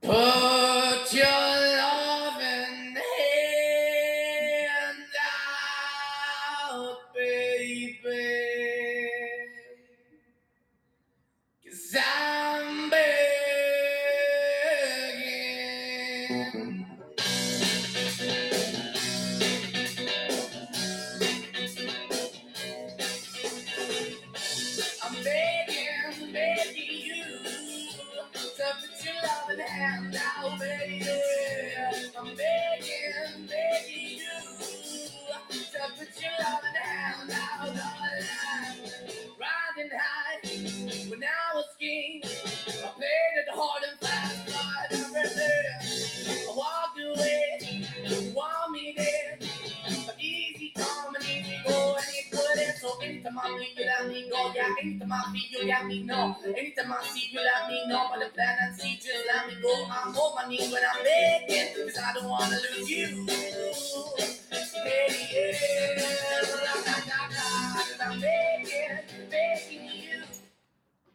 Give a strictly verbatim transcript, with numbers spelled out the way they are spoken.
Put your loving hand out, baby, 'cause I'm begging. I'm begging, begging you to put your loving hand out, baby. I'm begging, begging you to put your loving hand out, darling. Riding high when I was king, I played it hard and fast, but everything. I walked away, you want me there, but easy come and easy go, and you put it so anytime I meet you let me go, yeah, anytime I meet you let me know, anytime I see you let me know, but the plan and see just let me go, I'm on my knees when I'm begging, cause I don't wanna lose you. Hey, yeah, la, la, la, la, 'cause I'm begging.